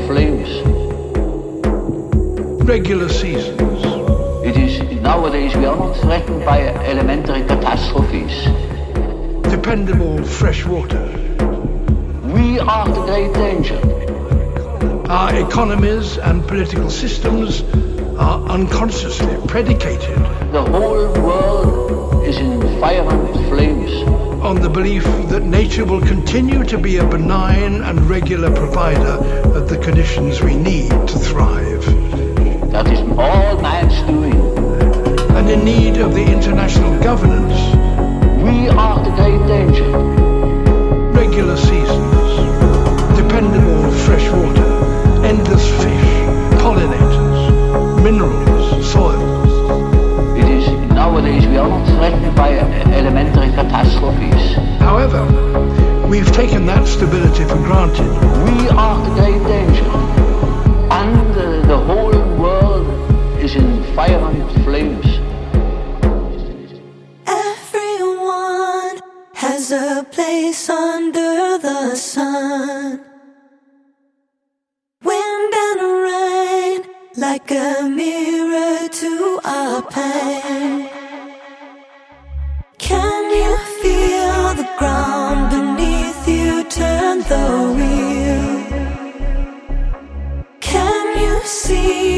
flames. Regular seasons. It is nowadays we are not threatened by elementary catastrophes. Dependable fresh water. We are the great danger. Our economies and political systems are unconsciously predicated The whole world is in fire and flames. on the belief that nature will continue to be a benign and regular provider of the conditions we need to thrive, That is all man's doing. and in need of the international governance, We are the great danger. regular seasons, dependable fresh water, endless fish, pollinators, minerals, soils. It is nowadays we are not threatened by elementary catastrophes. However, we've taken that stability for granted. We are the great danger. And the whole world is in fire and flames. Everyone has a place under the sun. Wind and rain, like a mirror to our pain. Can you feel the ground beneath you turn the wheel? Can you see